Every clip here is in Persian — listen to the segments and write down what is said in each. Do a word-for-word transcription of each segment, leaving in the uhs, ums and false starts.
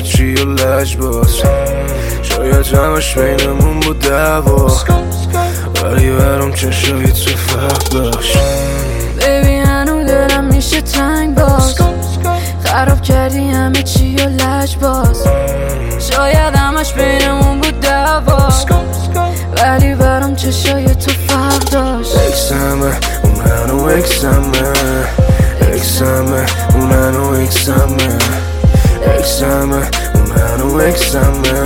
همه چی و لج باز. شاید همش بینمون بود دعوا، ولی برام چشای تو فرق داشت. بیبی هنو دلم میشه تنگ باز، خراب کردی همه چی و لج باز. شاید همش بینمون بود دعوا، ولی برام چشای تو فرق داشت. اکسمه اون هنو اکسمه، اکسمه اون هنو اکسمه، اکسمه اون هنو اکسمه،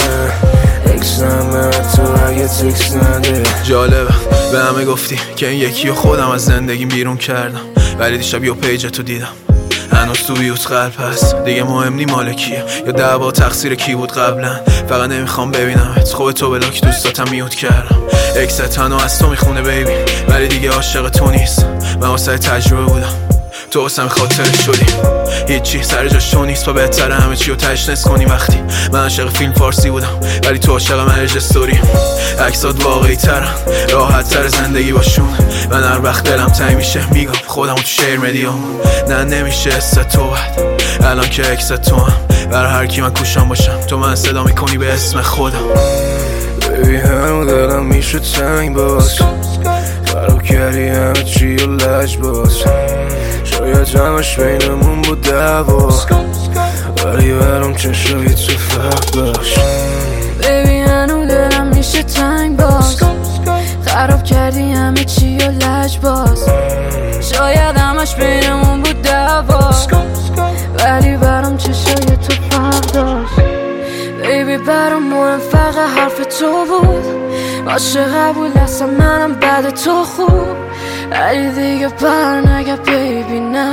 اکسمه تو اگه تکس نده. جالبه به همه گفتی که این یکی و خودم از زندگیم بیرون کردم، ولی دیشب یه پیج تو دیدم هنوز تو بیوت قلب هست. دیگه مهم نی مال کیه یا دعوا تقصیر کی بود قبلا، فقط نمیخوام ببینمت. خوب تو بلاک دوستاتم میوت کردم. اکست تنها از تو میخونه بیبی، ولی دیگه عاشق تو نیست. من واسه تجربه بودم، تو واسم خاطر شدی. هیچی سر جاش تو نیست، پا بهتره همه چی رو تشنس کنی. وقتی من عاشق فیلم فارسی بودم، ولی تو عاشق مرج استوری. عکسات واقعی ترن، راحت تر زندگی باشون. من هر وقت دلم تنگ میشه میگم خودم تو شیر مدیام. نه نمیشه است تو بعد الان که اکس تو هم، برای هر کی من کوشم باشم تو من صدا میکنی به اسم خودم. بیبی هنو دلم میشه تنگ باز، خراب کردی همه چی و لج باز. شاید همش بینمون بود دعوا، ولی برام چشای تو فرق داشت. بیبی هنو دلم میشه تنگ باز، خراب کردی همه چی و لج باز. شاید همش بینمون بود دعوا، ولی برام چشای تو فرق داشت. بیبی برام مهم فقط حرف تو بود، باشه قبول هستم منم بعد تو خوب. ولی دیگه بر نگه بیبی نه،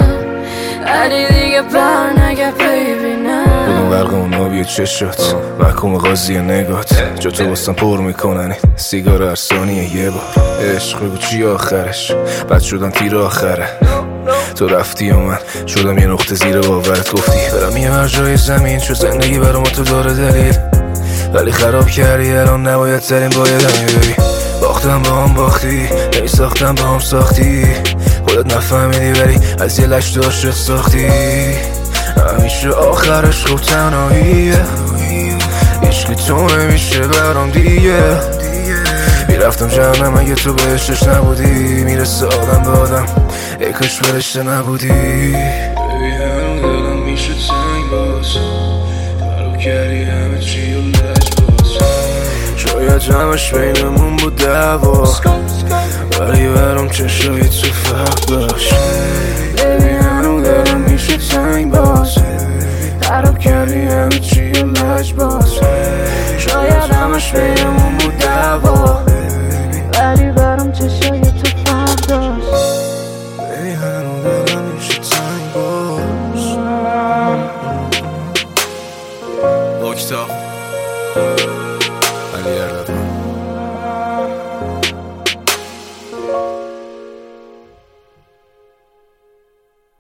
ولی دیگه بر نگه بیبی نه. بدون برق اون آبی چشات محکوم قاضی نگات، جا تو باستم پر میکنن سیگار هر ثانیه یه بار. عشق بگو چی آخرش، بعد شدم تیر آخره. تو رفتی و من شدم یه نقطه زیر باورت. گفتی برم یه هر جای زمین، چون زندگی برام تو داره دلیل، ولی خراب کردی الان نباید ترین باید همی ببین. باختم با هم باختی، نمی ساختم با هم ساختی. خودت نفهمیدی ولی از یه لش داشت ساختی. همیشه آخرش خوب تنهاییه، عشقی تو نمیشه برام دیگه. میرفتم جهنم اگه تو بهشتش نبودی، میرسه آدم به آدم ای کاش برشته نبودی. بیبی هنو دلم میشه تنگ باز، خراب کردی همه چی و لج باز. شاید همش بینمون بود دعوا، ولی برام چشای تو فرق داشت. بیبی هنو دلم میشه تنگ باز، خراب کردی همه چی و لج باز. شاید همش بینمون بود دعوا، ولی برام چشای تو فرق داشت. بیبی هنو دلم میشه تنگ باز. اکتاف علی اردلان.